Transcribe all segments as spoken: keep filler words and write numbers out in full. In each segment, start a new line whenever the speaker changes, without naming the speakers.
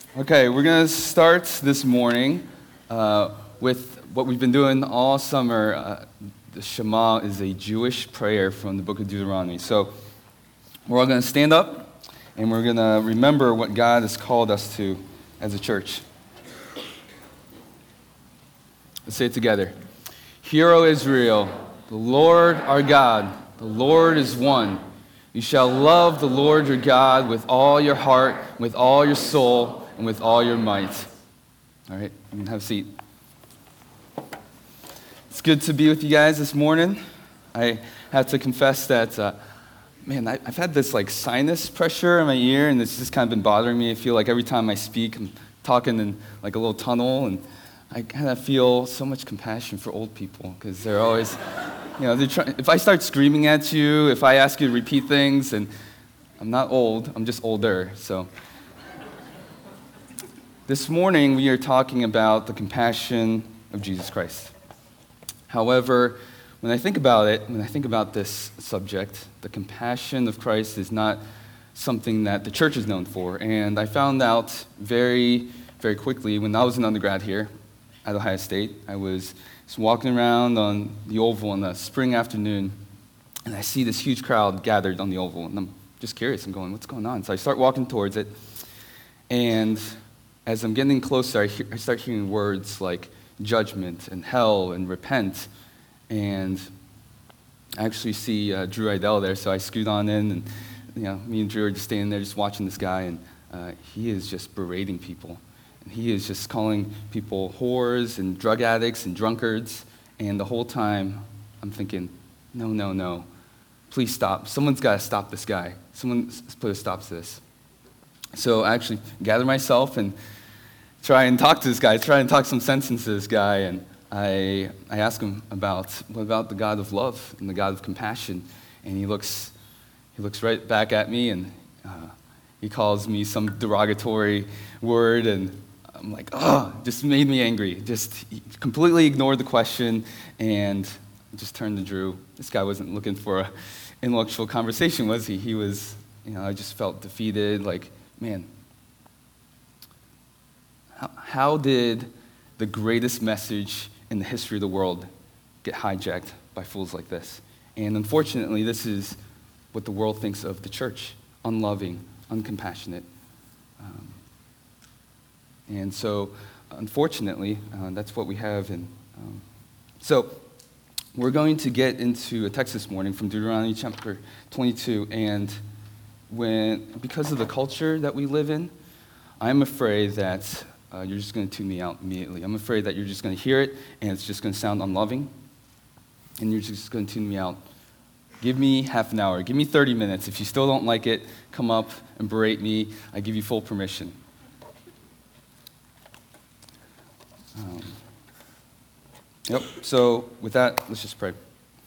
Okay, we're going to start this morning uh, with what we've been doing all summer. Uh, the Shema is a Jewish prayer from the book of Deuteronomy. So we're all going to stand up, and we're going to remember what God has called us to as a church. Let's say it together. Hear, O Israel, the Lord our God, the Lord is one. You shall love the Lord your God with all your heart, with all your soul, and with all your might. All right, you can have a seat. It's good to be with you guys this morning. I have to confess that, uh, man, I, I've had this like sinus pressure in my ear, and it's just kind of been bothering me. I feel like every time I speak, I'm talking in like a little tunnel, and I kind of feel so much compassion for old people because they're always, you know, they're trying, if I start screaming at you, if I ask you to repeat things, and I'm not old, I'm just older, so. This morning, we are talking about the compassion of Jesus Christ. However, when I think about it, when I think about this subject, the compassion of Christ is not something that the church is known for. And I found out very, very quickly when I was an undergrad here at Ohio State. I was just walking around on the Oval on a spring afternoon, and I see this huge crowd gathered on the Oval. And I'm just curious. I'm going, what's going on? So I start walking towards it, and as I'm getting closer, I, hear, I start hearing words like judgment and hell and repent. And I actually see uh, Drew Idell there, so I scoot on in, and you know, me and Drew are just standing there just watching this guy, and uh, he is just berating people. And he is just calling people whores and drug addicts and drunkards. And the whole time, I'm thinking, no, no, no. Please stop. Someone's got to stop this guy. Someone's put a stop to this. So I actually gather myself and try and talk to this guy, try and talk some sense into this guy, and I I ask him about what about the God of love and the God of compassion, and he looks he looks right back at me, and uh, he calls me some derogatory word, and I'm like, oh, just made me angry. Just completely ignored the question, and just turned to Drew. This guy wasn't looking for an intellectual conversation, was he? He was, you know, I just felt defeated, like, man. How, how did the greatest message in the history of the world get hijacked by fools like this? And unfortunately, this is what the world thinks of the church: unloving, uncompassionate. Um, and so, unfortunately, uh, that's what we have. In, um, so, we're going to get into a text this morning from Deuteronomy chapter twenty-two, and when because of the culture that we live in, I'm afraid that Uh, you're just going to tune me out immediately. I'm afraid that you're just going to hear it, and it's just going to sound unloving, and you're just going to tune me out. Give me half an hour. Give me thirty minutes. If you still don't like it, come up and berate me. I give you full permission. Um, yep. So with that, let's just pray.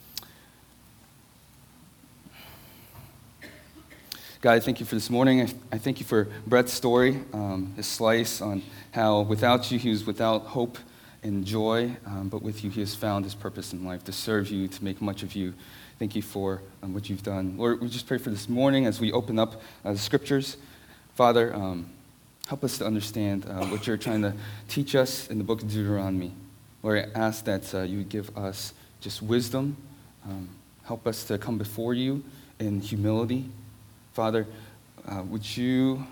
God, I thank you for this morning. I, I thank you for Brett's story, um, his slice on how without you he was without hope and joy, um, but with you he has found his purpose in life, to serve you, to make much of you. Thank you for um, what you've done. Lord, we just pray for this morning as we open up uh, the scriptures. Father, um, help us to understand uh, what you're trying to teach us in the book of Deuteronomy. Lord, I ask that uh, you would give us just wisdom. Um, help us to come before you in humility. Father, uh, would you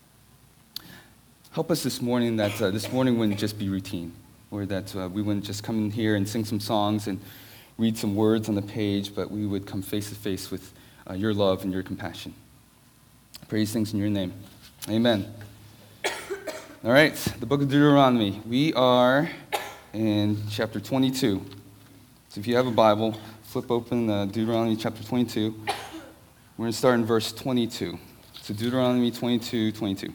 help us this morning that uh, this morning wouldn't just be routine, or that uh, we wouldn't just come in here and sing some songs and read some words on the page, but we would come face to face with uh, your love and your compassion. I pray these things in your name. Amen. All right, the book of Deuteronomy. We are in chapter twenty-two. So if you have a Bible, flip open uh, Deuteronomy chapter twenty-two. We're going to start in verse twenty-two. So Deuteronomy twenty-two, twenty-two.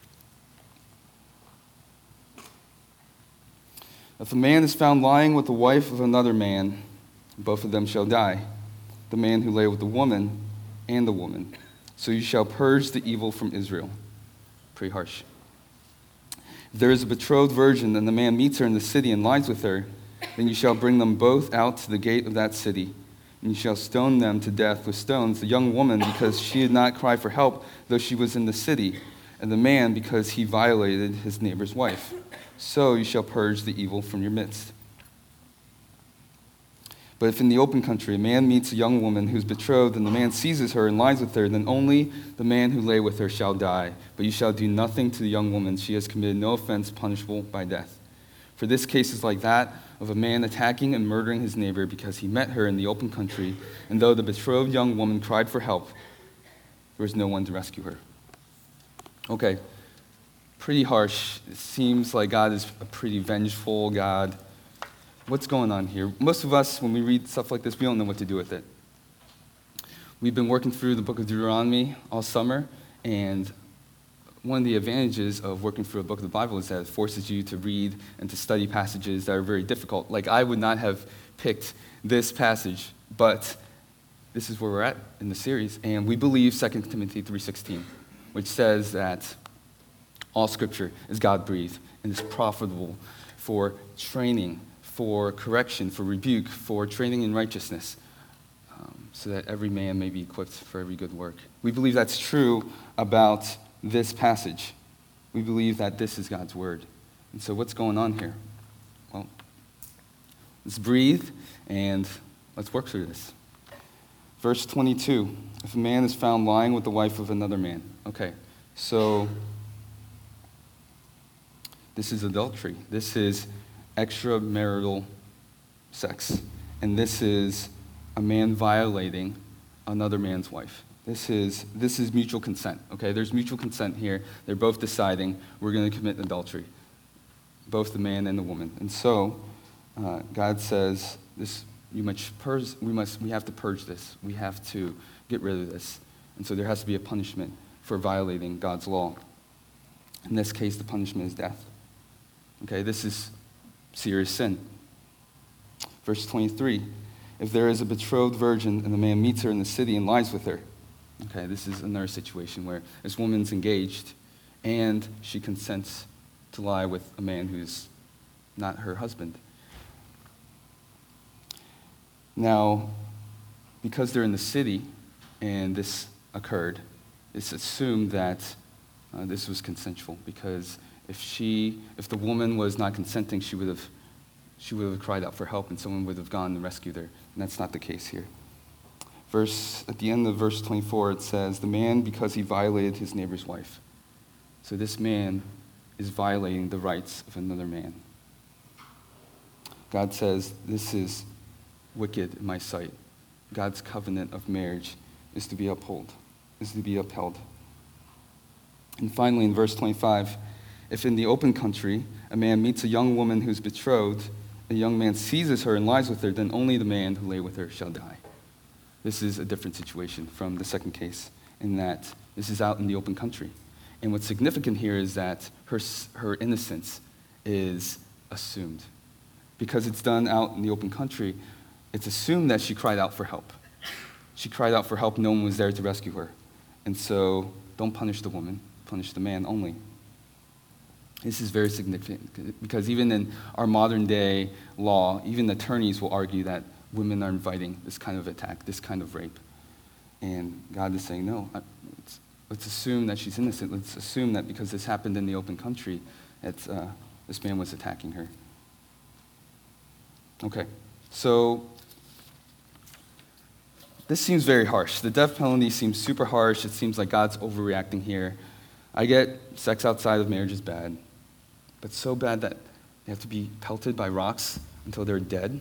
If a man is found lying with the wife of another man, both of them shall die, the man who lay with the woman and the woman. So you shall purge the evil from Israel. Pretty harsh. If there is a betrothed virgin, and the man meets her in the city and lies with her, then you shall bring them both out to the gate of that city, and you shall stone them to death with stones, the young woman, because she did not cry for help, though she was in the city, and the man because he violated his neighbor's wife. So you shall purge the evil from your midst. But if in the open country a man meets a young woman who's betrothed, and the man seizes her and lies with her, then only the man who lay with her shall die. But you shall do nothing to the young woman. She has committed no offense punishable by death. For this case is like that of a man attacking and murdering his neighbor because he met her in the open country, and though the betrothed young woman cried for help, there was no one to rescue her. Okay, pretty harsh. It seems like God is a pretty vengeful God. What's going on here? Most of us, when we read stuff like this, we don't know what to do with it. We've been working through the book of Deuteronomy all summer, and one of the advantages of working through a book of the Bible is that it forces you to read and to study passages that are very difficult. Like, I would not have picked this passage, but this is where we're at in the series, and we believe Second Timothy three sixteen, which says that all Scripture is God-breathed and is profitable for training, for correction, for rebuke, for training in righteousness, um, so that every man may be equipped for every good work. We believe that's true about this passage. We believe that this is God's word. And so what's going on here? Well, let's breathe and let's work through this. Verse twenty-two, if a man is found lying with the wife of another man. Okay, so this is adultery. This is extramarital sex. And this is a man violating another man's wife. This is this is mutual consent, okay? There's mutual consent here. They're both deciding we're going to commit adultery, both the man and the woman. And so uh, God says, "This you must purge. We must. We have to purge this. We have to get rid of this." And so there has to be a punishment for violating God's law. In this case, the punishment is death. Okay, this is serious sin. Verse twenty-three, if there is a betrothed virgin and the man meets her in the city and lies with her. Okay, this is another situation where this woman's engaged and she consents to lie with a man who's not her husband. Now, because they're in the city and this occurred, it's assumed that uh, this was consensual, because if she, if the woman was not consenting, she would have, she would have cried out for help, and someone would have gone and rescued her. And that's not the case here. Verse at the end of verse twenty-four, it says, "The man because he violated his neighbor's wife." So this man is violating the rights of another man. God says, "This is wicked in my sight." God's covenant of marriage is to be upheld, is to be upheld. And finally, in verse twenty-five, if in the open country a man meets a young woman who's betrothed, a young man seizes her and lies with her, then only the man who lay with her shall die. This is a different situation from the second case, in that this is out in the open country. And what's significant here is that her, her innocence is assumed. Because it's done out in the open country, it's assumed that she cried out for help. She cried out for help, no one was there to rescue her. And so, don't punish the woman, punish the man only. This is very significant, because even in our modern day law, even attorneys will argue that women are inviting this kind of attack, this kind of rape. And God is saying, no, let's, let's assume that she's innocent. Let's assume that because this happened in the open country, that uh, this man was attacking her. Okay, so this seems very harsh. The death penalty seems super harsh. It seems like God's overreacting here. I get sex outside of marriage is bad, but so bad that they have to be pelted by rocks until they're dead.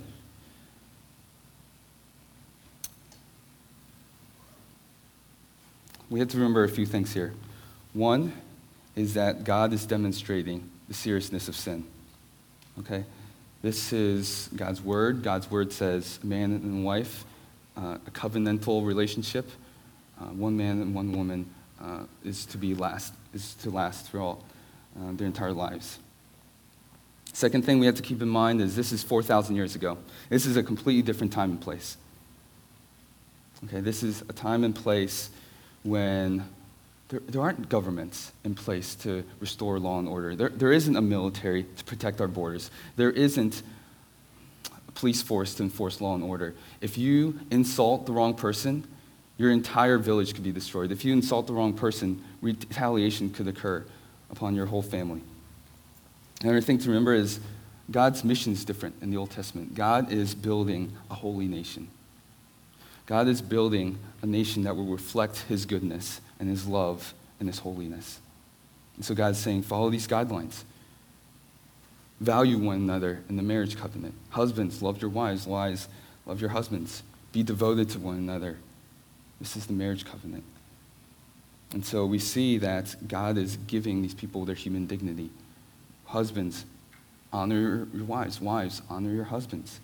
We have to remember a few things here. One is that God is demonstrating the seriousness of sin. Okay? This is God's word. God's word says a man and a wife, uh, a covenantal relationship, uh, one man and one woman uh, is to be last, is to last for all uh, their entire lives. Second thing we have to keep in mind is this is four thousand years ago. This is a completely different time and place. Okay, this is a time and place when there, there aren't governments in place to restore law and order. There, there isn't a military to protect our borders. There isn't a police force to enforce law and order. If you insult the wrong person, Your entire village could be destroyed. If you insult the wrong person, retaliation could occur upon your whole family. Another thing to remember is God's mission is different in the Old Testament. God is building a holy nation. God is building a nation that will reflect his goodness and his love and his holiness. And so God's saying, follow these guidelines. Value one another in the marriage covenant. Husbands, love your wives. Wives, love your husbands. Be devoted to one another. This is the marriage covenant. And so we see that God is giving these people their human dignity. Husbands, honor your wives. Wives, honor your husbands.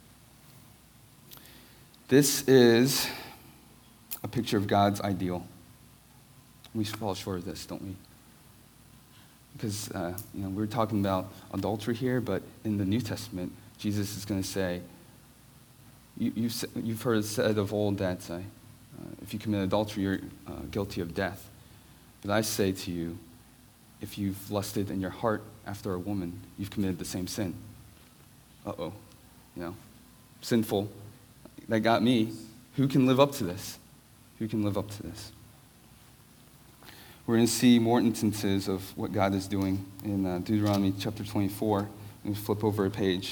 This is a picture of God's ideal. We fall short of this, don't we? Because uh, you know, we're talking about adultery here, but in the New Testament, Jesus is going to say, you, you've, you've heard it said of old that uh, uh, if you commit adultery, you're uh, guilty of death. But I say to you, if you've lusted in your heart after a woman, you've committed the same sin. Uh-oh. You know, sinful. That got me. Who can live up to this? Who can live up to this? We're going to see more instances of what God is doing in uh, Deuteronomy chapter twenty-four. And flip over a page.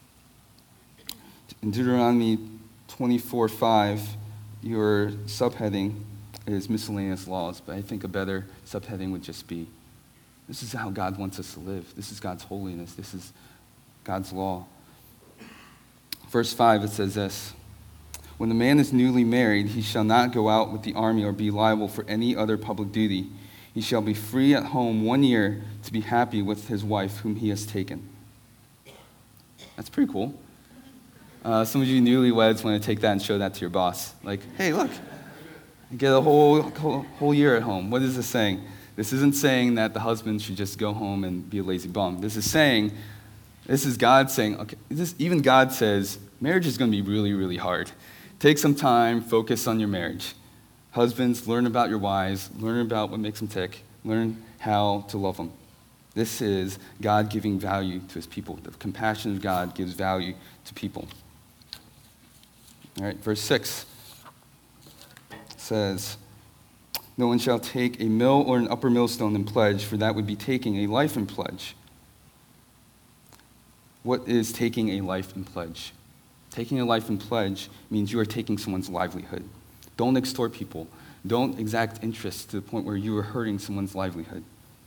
In Deuteronomy twenty-four five, your subheading is miscellaneous laws, but I think a better subheading would just be, this is how God wants us to live. This is God's holiness. This is God's law. Verse five, it says this, when the man is newly married, he shall not go out with the army or be liable for any other public duty. He shall be free at home one year to be happy with his wife whom he has taken. That's pretty cool. Uh, some of you newlyweds want to take that and show that to your boss. Like, hey, look, you get a whole, whole, whole year at home. What is this saying? This isn't saying that the husband should just go home and be a lazy bum. This is saying, this is God saying, okay, this, even God says, marriage is going to be really, really hard. Take some time, focus on your marriage. Husbands, learn about your wives, learn about what makes them tick, learn how to love them. This is God giving value to his people. The compassion of God gives value to people. All right, verse six says, no one shall take a mill or an upper millstone in pledge, for that would be taking a life in pledge. What is taking a life in pledge? Taking a life in pledge means you are taking someone's livelihood. Don't extort people. Don't exact interest to the point where you are hurting someone's livelihood.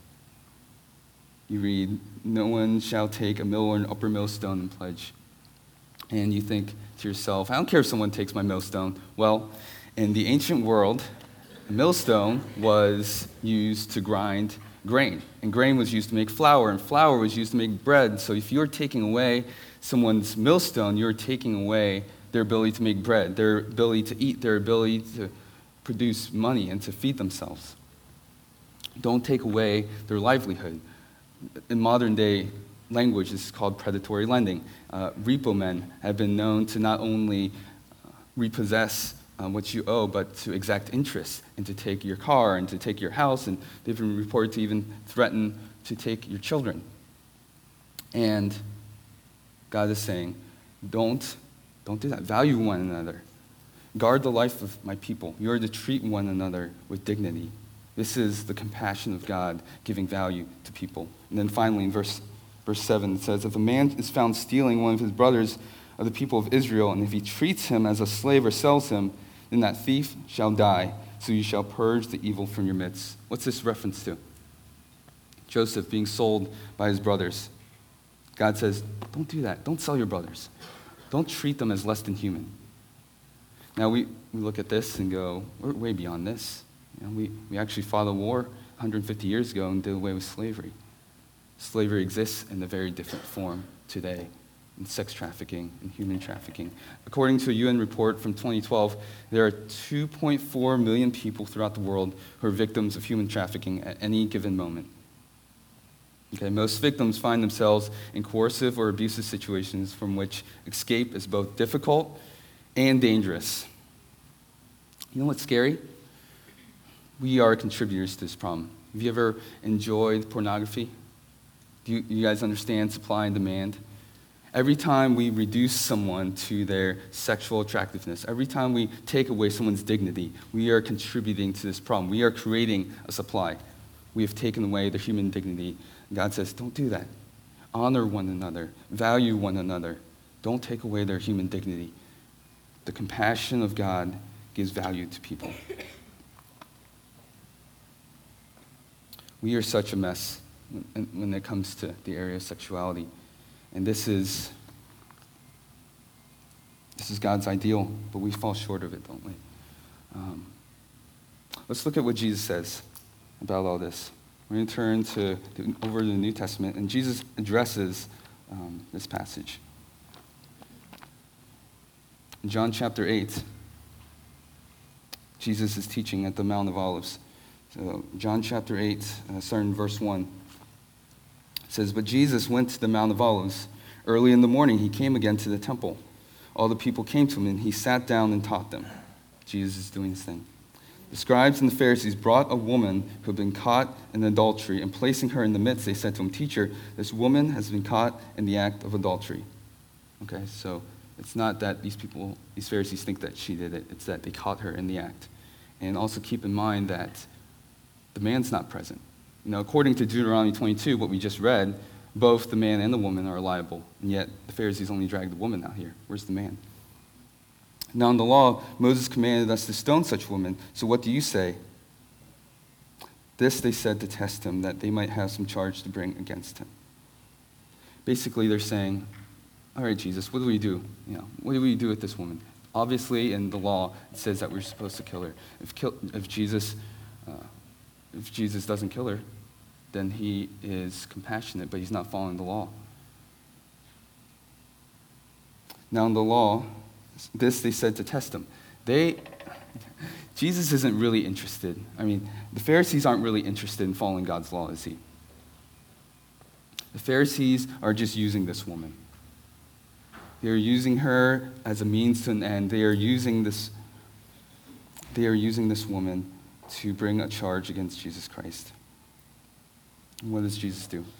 You read, no one shall take a mill or an upper millstone in pledge. And you think to yourself, I don't care if someone takes my millstone. Well, in the ancient world, a millstone was used to grind grain. And grain was used to make flour, and flour was used to make bread. So if you're taking away someone's millstone, you're taking away their ability to make bread, their ability to eat, their ability to produce money and to feed themselves. Don't take away their livelihood. In modern day language, this is called predatory lending. Uh, repo men have been known to not only uh, repossess uh, what you owe, but to exact interest and to take your car and to take your house, and they've been reported to even threaten to take your children. And God is saying, don't, don't do that. Value one another. Guard the life of my people. You are to treat one another with dignity. This is the compassion of God giving value to people. And then finally, in verse, verse seven, it says, if a man is found stealing one of his brothers of the people of Israel, and if he treats him as a slave or sells him, then that thief shall die, so you shall purge the evil from your midst. What's this reference to? Joseph being sold by his brothers. God says, don't do that. Don't sell your brothers. Don't treat them as less than human. Now, we, we look at this and go, we're way beyond this. You know, we, we actually fought a war one hundred fifty years ago and did away with slavery. Slavery exists in a very different form today, in sex trafficking and human trafficking. According to a U N report from twenty twelve, there are two point four million people throughout the world who are victims of human trafficking at any given moment. Okay, most victims find themselves in coercive or abusive situations from which escape is both difficult and dangerous. You know what's scary? We are contributors to this problem. Have you ever enjoyed pornography? Do you, you guys understand supply and demand? Every time we reduce someone to their sexual attractiveness, every time we take away someone's dignity, we are contributing to this problem. We are creating a supply. We have taken away their human dignity. God says, don't do that. Honor one another. Value one another. Don't take away their human dignity. The compassion of God gives value to people. We are such a mess when, when it comes to the area of sexuality. And this is, this is God's ideal, but we fall short of it, don't we? Um, let's look at what Jesus says about all this. We're going to turn to, to over to the New Testament, and Jesus addresses um, this passage. In John chapter eight, Jesus is teaching at the Mount of Olives. So John chapter eight, uh, starting in verse one. It says, "But Jesus went to the Mount of Olives. Early in the morning, he came again to the temple. All the people came to him, and he sat down and taught them." Jesus is doing his thing. "The scribes and the Pharisees brought a woman who had been caught in adultery, and placing her in the midst, they said to him, 'Teacher, this woman has been caught in the act of adultery.'" Okay, so it's not that these people, these Pharisees think that she did it. It's that they caught her in the act. And also keep in mind that the man's not present. You know, according to Deuteronomy twenty-two, what we just read, both the man and the woman are liable, and yet the Pharisees only dragged the woman out here. Where's the man? "Now in the law, Moses commanded us to stone such women. So what do you say?" This they said to test him, that they might have some charge to bring against him. Basically, they're saying, all right, Jesus, what do we do? You know, what do we do with this woman? Obviously, in the law, it says that we're supposed to kill her. If, kill, if Jesus... Uh, If Jesus doesn't kill her, then he is compassionate, but he's not following the law. Now in the law, this they said to test him. They, Jesus isn't really interested. I mean, the Pharisees aren't really interested in following God's law, is he? The Pharisees are just using this woman. They're using her as a means to an end. They are using this, they are using this woman to bring a charge against Jesus Christ. And what does Jesus do?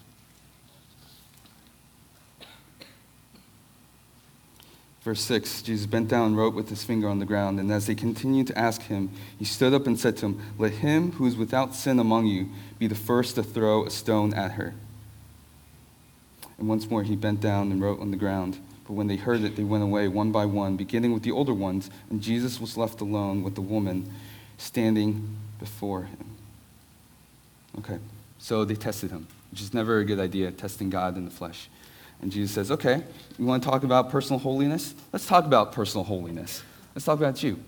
Verse six, Jesus bent down and wrote with his finger on the ground, and as they continued to ask him, he stood up and said to them, "Let him who is without sin among you be the first to throw a stone at her." And once more he bent down and wrote on the ground. But when they heard it, they went away one by one, beginning with the older ones, and Jesus was left alone with the woman standing before him. Okay, so they tested him, which is never a good idea, testing God in the flesh. And Jesus says, okay, you want to talk about personal holiness? Let's talk about personal holiness. Let's talk about you.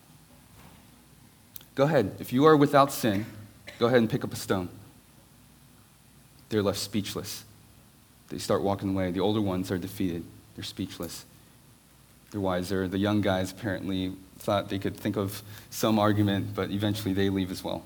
Go ahead. If you are without sin, go ahead and pick up a stone. They're left speechless. They start walking away. The older ones are defeated. They're speechless. They're wiser. The young guys apparently thought they could think of some argument, but eventually they leave as well.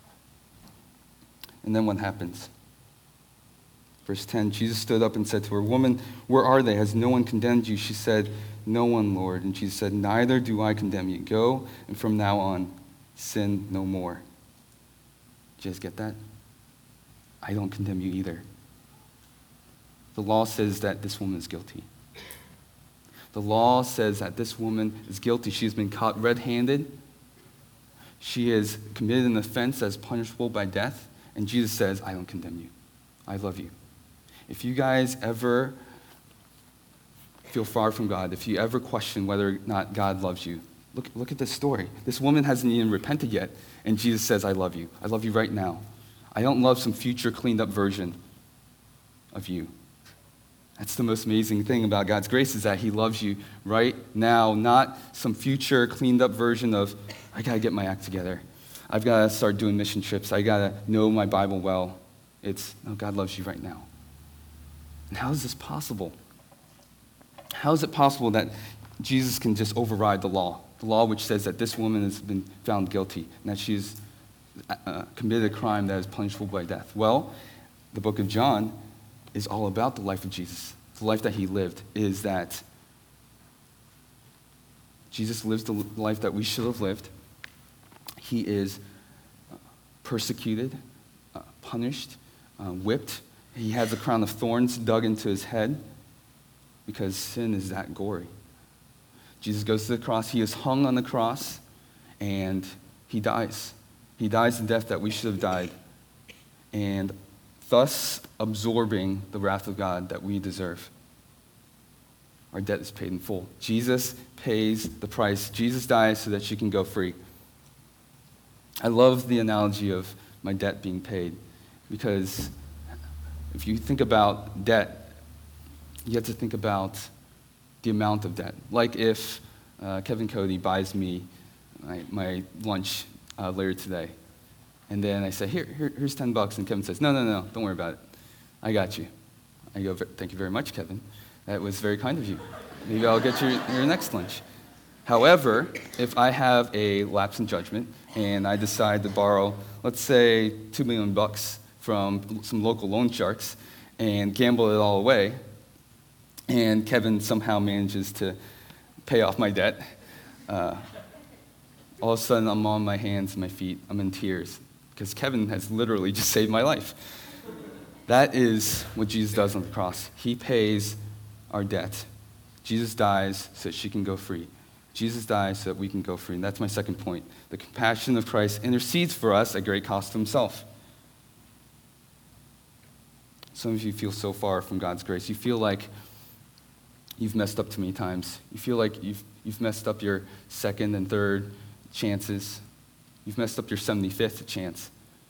And then what happens? Verse ten, Jesus stood up and said to her, "Woman, where are they? Has no one condemned you?" She said, "No one, Lord." And Jesus said, "Neither do I condemn you. Go, and from now on, sin no more." Did you guys get that? I don't condemn you either. The law says that this woman is guilty. The law says that this woman is guilty. She has been caught red-handed. She has committed an offense that is punishable by death. And Jesus says, I don't condemn you. I love you. If you guys ever feel far from God, if you ever question whether or not God loves you, look, look at this story. This woman hasn't even repented yet, and Jesus says, I love you. I love you right now. I don't love some future cleaned up version of you. That's the most amazing thing about God's grace, is that he loves you right now, not some future cleaned up version of, I got to get my act together. I've got to start doing mission trips. I got to know my Bible well. It's, no, God loves you right now. And how is this possible? How is it possible that Jesus can just override the law? The law which says that this woman has been found guilty and that she's uh, committed a crime that is punishable by death. Well, the book of John is all about the life of Jesus. The life that he lived is that Jesus lives the life that we should have lived. He is persecuted, uh, punished, uh, whipped. He has a crown of thorns dug into his head. because sin is that gory. Jesus goes to the cross. He is hung on the cross, and he dies. He dies the death that we should have died, and thus absorbing the wrath of God that we deserve. Our debt is paid in full. Jesus pays the price. Jesus dies so that you can go free. I love the analogy of my debt being paid, because if you think about debt, you have to think about the amount of debt. Like if uh, Kevin Cody buys me my, my lunch uh, later today, and then I say, here, here, here's ten bucks, and Kevin says, no, no, no, don't worry about it. I got you. I go, thank you very much, Kevin. That was very kind of you. Maybe I'll get your, your next lunch. However, if I have a lapse in judgment and I decide to borrow, let's say, two million bucks from some local loan sharks and gamble it all away, and Kevin somehow manages to pay off my debt, uh, all of a sudden I'm on my hands and my feet. I'm in tears because Kevin has literally just saved my life. That is what Jesus does on the cross. He pays our debt. Jesus dies so that she can go free. Jesus dies so that we can go free. And that's my second point. The compassion of Christ intercedes for us at great cost to himself. Some of you feel so far from God's grace. You feel like you've messed up too many times. You feel like you've, you've messed up your second and third chances. You've messed up your seventy-fifth chance.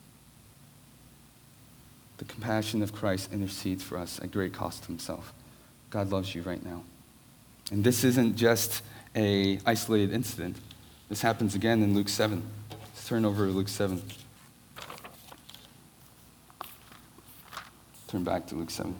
The compassion of Christ intercedes for us at great cost to himself. God loves you right now. And this isn't just an isolated incident. This happens again in Luke seven. Let's turn over to Luke seven. Turn back to Luke seven.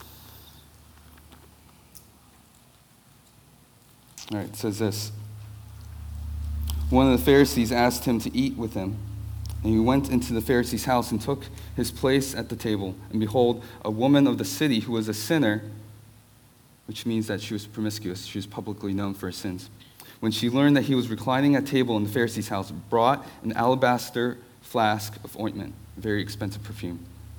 All right, it says this. One of the Pharisees asked him to eat with him. And he went into the Pharisee's house and took his place at the table. And behold, a woman of the city who was a sinner, which means that she was promiscuous. She was publicly known for her sins. When she learned that he was reclining at table in the Pharisee's house, brought an alabaster flask of ointment, a very expensive perfume.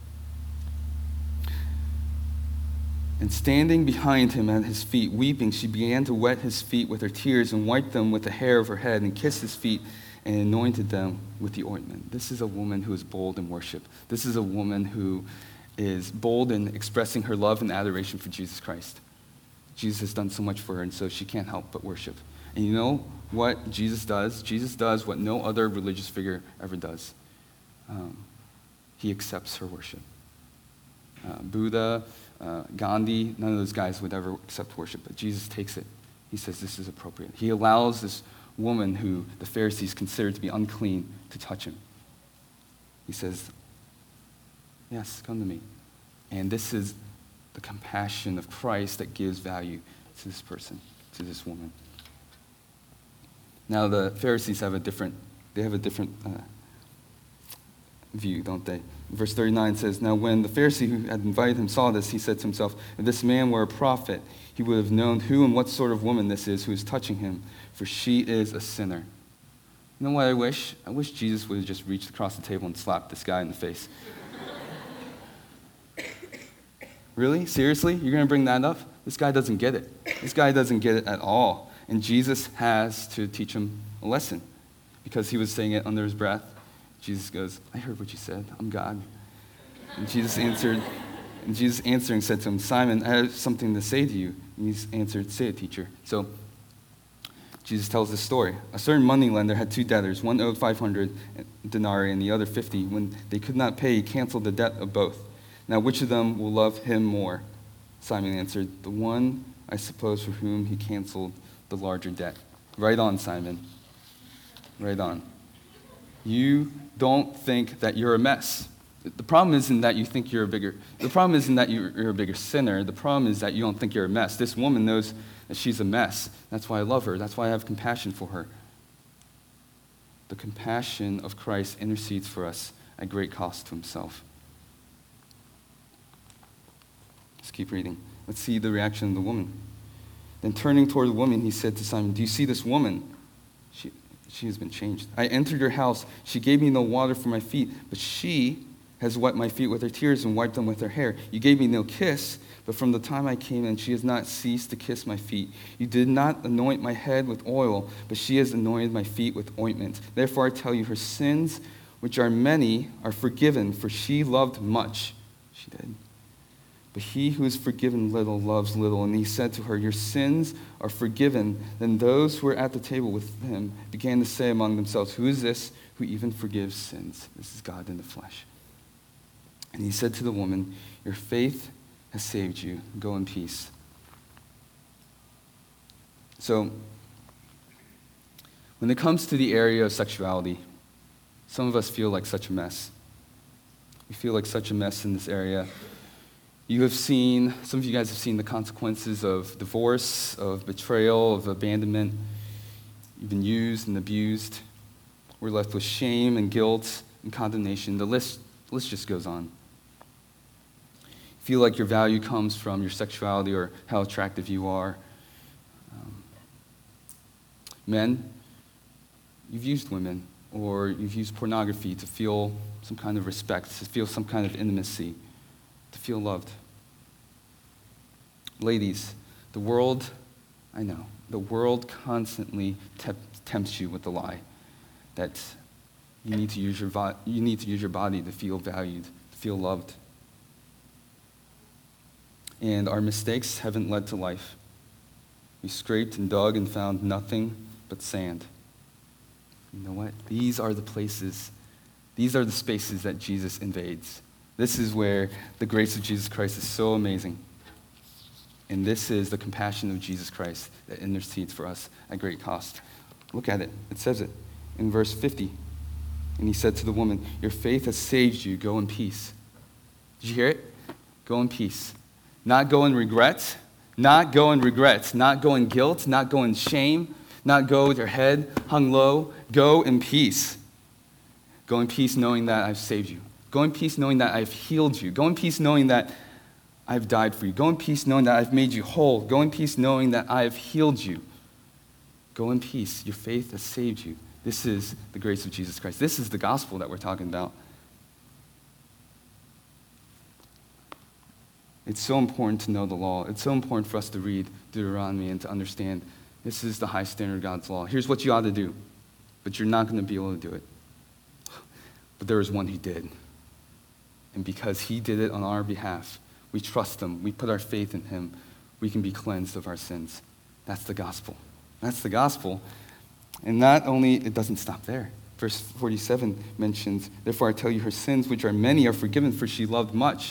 And standing behind him at his feet, weeping, she began to wet his feet with her tears and wiped them with the hair of her head and kissed his feet and anointed them with the ointment. This is a woman who is bold in worship. This is a woman who is bold in expressing her love and adoration for Jesus Christ. Jesus has done so much for her, and so she can't help but worship. And you know what Jesus does? Jesus does what no other religious figure ever does. Um, he accepts her worship. Uh, Buddha, uh, Gandhi, none of those guys would ever accept worship, but Jesus takes it. He says this is appropriate. He allows this woman who the Pharisees considered to be unclean to touch him. He says, yes, come to me. And this is the compassion of Christ that gives value to this person, to this woman. Now the Pharisees have a different, they have a different uh, view, don't they? Verse thirty-nine says, now when the Pharisee who had invited him saw this, he said to himself, if this man were a prophet, he would have known who and what sort of woman this is who is touching him, for she is a sinner. You know what I wish? I wish Jesus would have just reached across the table and slapped this guy in the face. Really? Seriously? You're going to bring that up? This guy doesn't get it. This guy doesn't get it at all. And Jesus has to teach him a lesson because he was saying it under his breath. Jesus goes, I heard what you said. I'm God. And Jesus answered, and Jesus answering said to him, Simon, I have something to say to you. And he answered, say it, teacher. So Jesus tells this story. A certain moneylender had two debtors. One owed five hundred denarii and the other fifty. When they could not pay, he canceled the debt of both. Now, which of them will love him more? Simon answered, the one, I suppose, for whom he canceled the larger debt. Right on, Simon. Right on. You don't think that you're a mess. The problem isn't that you think you're a bigger, the problem isn't that you're, you're a bigger sinner. The problem is that you don't think you're a mess. This woman knows that she's a mess. That's why I love her. That's why I have compassion for her. The compassion of Christ intercedes for us at great cost to himself. Let's keep reading. Let's see the reaction of the woman. Then turning toward the woman, he said to Simon, do you see this woman? She, she has been changed. I entered your house. She gave me no water for my feet, but she has wet my feet with her tears and wiped them with her hair. You gave me no kiss, but from the time I came in, she has not ceased to kiss my feet. You did not anoint my head with oil, but she has anointed my feet with ointment. Therefore I tell you, her sins, which are many, are forgiven, for she loved much. She did. But he who is forgiven little loves little. And he said to her, your sins are forgiven. Then those who were at the table with him began to say among themselves, who is this who even forgives sins? This is God in the flesh. And he said to the woman, your faith has saved you. Go in peace. So, when it comes to the area of sexuality, some of us feel like such a mess. We feel like such a mess in this area. You have seen, some of you guys have seen the consequences of divorce, of betrayal, of abandonment. You've been used and abused. We're left with shame and guilt and condemnation. The list, the list just goes on. You feel like your value comes from your sexuality or how attractive you are. Um, men, you've used women, or you've used pornography to feel some kind of respect, to feel some kind of intimacy, to feel loved. Ladies, the world, I know, the world constantly te- tempts you with the lie that you need to use your vo- you need to use your body to feel valued, to feel loved. And our mistakes haven't led to life. We scraped and dug and found nothing but sand. You know what? These are the places, these are the spaces that Jesus invades. This is where the grace of Jesus Christ is so amazing. And this is the compassion of Jesus Christ that intercedes for us at great cost. Look at it. It says it in verse fifty. And he said to the woman, your faith has saved you. Go in peace. Did you hear it? Go in peace. Not go in regret. Not go in regret. Not go in guilt. Not go in shame. Not go with your head hung low. Go in peace. Go in peace knowing that I've saved you. Go in peace knowing that I've healed you. Go in peace knowing that I've died for you. Go in peace knowing that I've made you whole. Go in peace knowing that I have healed you. Go in peace. Your faith has saved you. This is the grace of Jesus Christ. This is the gospel that we're talking about. It's so important to know the law. It's so important for us to read Deuteronomy and to understand this is the high standard of God's law. Here's what you ought to do, but you're not going to be able to do it. But there is one who did. And because he did it on our behalf, we trust him. We put our faith in him. We can be cleansed of our sins. That's the gospel. That's the gospel. And not only, it doesn't stop there. Verse forty-seven mentions, therefore I tell you, her sins, which are many, are forgiven, for she loved much.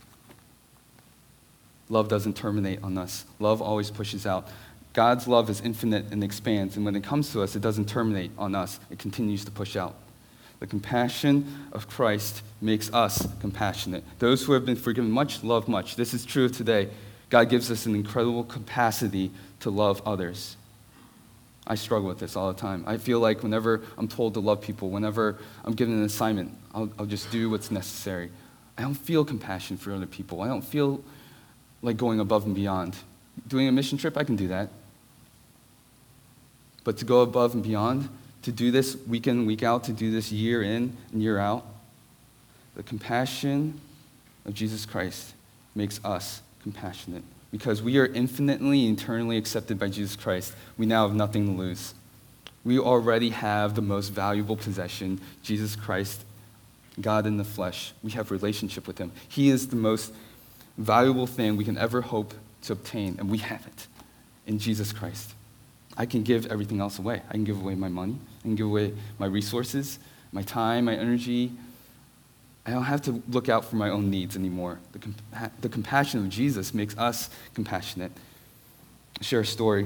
Love doesn't terminate on us. Love always pushes out. God's love is infinite and expands. And when it comes to us, it doesn't terminate on us. It continues to push out. The compassion of Christ makes us compassionate. Those who have been forgiven much love much. This is true of today. God gives us an incredible capacity to love others. I struggle with this all the time. I feel like whenever I'm told to love people, whenever I'm given an assignment, I'll, I'll just do what's necessary. I don't feel compassion for other people. I don't feel like going above and beyond. Doing a mission trip, I can do that. But to go above and beyond, to do this week in, week out, to do this year in and year out, the compassion of Jesus Christ makes us compassionate. Because we are infinitely, eternally accepted by Jesus Christ, we now have nothing to lose. We already have the most valuable possession, Jesus Christ, God in the flesh. We have relationship with him. He is the most valuable thing we can ever hope to obtain, and we have it in Jesus Christ. I can give everything else away. I can give away my money. I can give away my resources, my time, my energy. I don't have to look out for my own needs anymore. The, compa- the compassion of Jesus makes us compassionate. I'll share a story.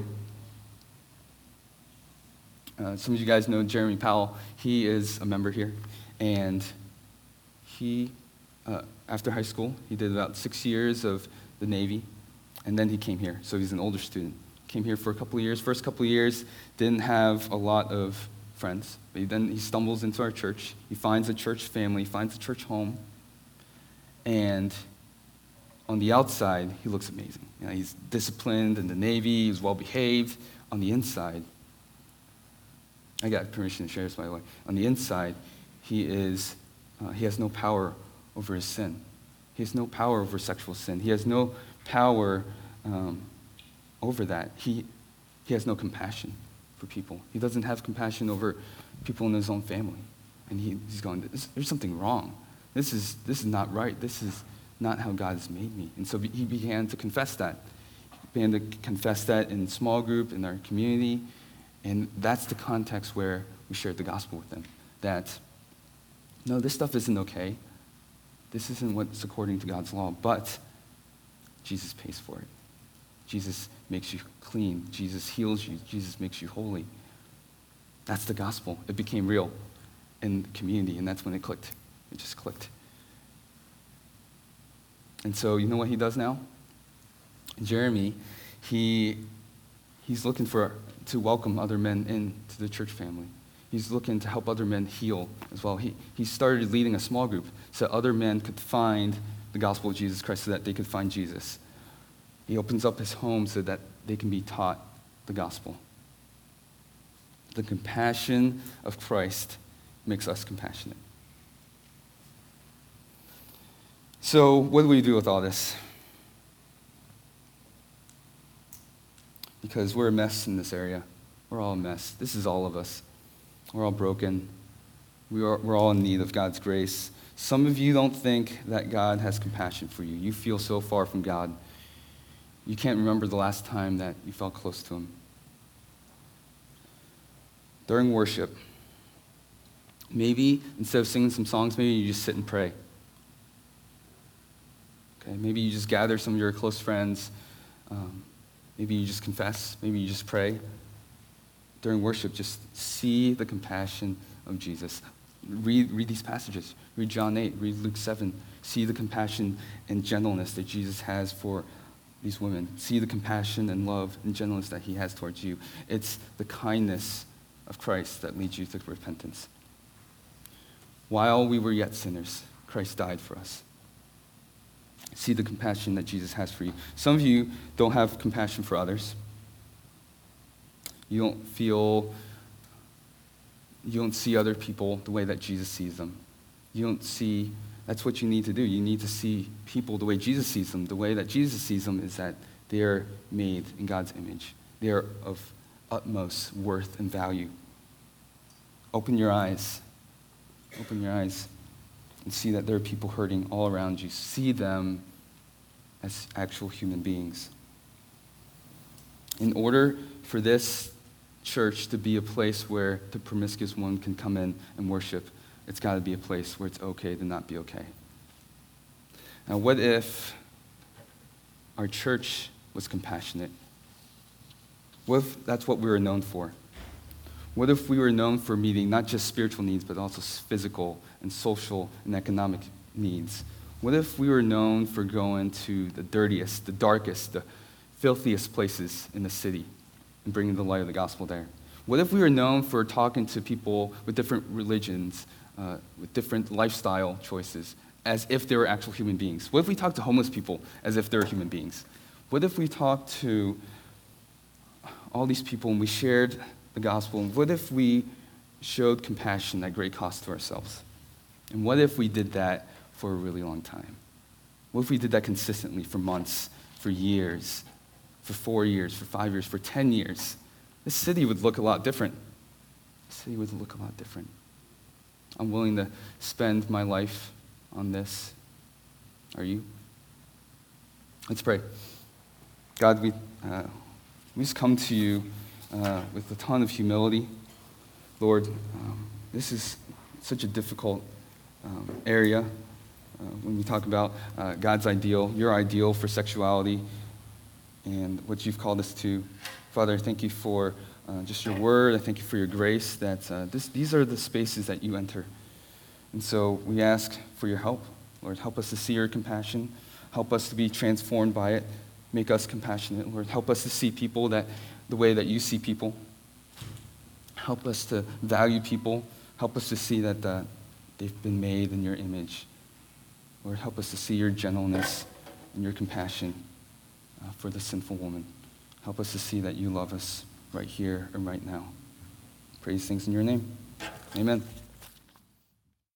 Uh, some of you guys know Jeremy Powell. He is a member here. And he, uh, after high school, he did about six years of the Navy. And then he came here. So he's an older student. Came here for a couple of years. First couple of years, didn't have a lot of friends. But he, then he stumbles into our church. He finds a church family, he finds a church home. And on the outside, he looks amazing. You know, he's disciplined in the Navy, he's well-behaved. On the inside, I got permission to share this, by the way. On the inside, he is, uh, he has no power over his sin. He has no power over sexual sin. He has no power um, over that. He, he has no compassion for people. He doesn't have compassion over people in his own family. And he, he's going, there's something wrong. This is, this is not right. This is not how God has made me. And so he began to confess that. He began to confess that in small group, in our community. And that's the context where we shared the gospel with them. That, no, this stuff isn't okay. This isn't what's according to God's law, but Jesus pays for it. Jesus makes you clean. Jesus heals you. Jesus makes you holy. That's the gospel. It became real in the community, and that's when it clicked. It just clicked. And so, you know what he does now? Jeremy, he he's looking for to welcome other men into the church family. He's looking to help other men heal as well. He, he started leading a small group so other men could find the gospel of Jesus Christ, so that they could find Jesus. He opens up his home so that they can be taught the gospel. The compassion of Christ makes us compassionate. So what do we do with all this? Because we're a mess in this area. We're all a mess. This is all of us. We're all broken. We are, we're all in need of God's grace. Some of you don't think that God has compassion for you. You feel so far from God. You can't remember the last time that you felt close to him. During worship, maybe instead of singing some songs, maybe you just sit and pray. Okay, maybe you just gather some of your close friends. Um, maybe you just confess. Maybe you just pray. During worship, just see the compassion of Jesus. Read, read these passages. Read John eight. Read Luke seven. See the compassion and gentleness that Jesus has for these women. See the compassion and love and gentleness that he has towards you. It's the kindness of Christ that leads you to repentance. While we were yet sinners, Christ died for us. See the compassion that Jesus has for you. Some of you don't have compassion for others. You don't feel, you don't see other people the way that Jesus sees them. You don't see, that's what you need to do. You need to see people the way Jesus sees them. The way that Jesus sees them is that they are made in God's image. They are of utmost worth and value. Open your eyes. Open your eyes and see that there are people hurting all around you. See them as actual human beings. In order for this church to be a place where the promiscuous one can come in and worship, it's got to be a place where it's okay to not be okay. Now, what if our church was compassionate? What if that's what we were known for? What if we were known for meeting not just spiritual needs, but also physical and social and economic needs? What if we were known for going to the dirtiest, the darkest, the filthiest places in the city and bringing the light of the gospel there? What if we were known for talking to people with different religions, uh, with different lifestyle choices, as if they were actual human beings? What if we talked to homeless people as if they were human beings? What if we talked to all these people and we shared the gospel? And what if we showed compassion at great cost to ourselves? And what if we did that for a really long time? What if we did that consistently for months, for years, for four years, for five years, for ten years? This city would look a lot different. This city would look a lot different. I'm willing to spend my life on this. Are you? Let's pray. God, we, uh, we just come to you uh, with a ton of humility. Lord, um, this is such a difficult um, area uh, when we talk about uh, God's ideal, your ideal for sexuality, and what you've called us to. Father, I thank you for uh, just your word. I thank you for your grace, that uh, this, these are the spaces that you enter. And so we ask for your help. Lord, help us to see your compassion. Help us to be transformed by it. Make us compassionate. Lord, help us to see people that the way that you see people. Help us to value people. Help us to see that uh, they've been made in your image. Lord, help us to see your gentleness and your compassion uh, for the sinful woman. Help us to see that you love us right here and right now. Praise things in your name. Amen.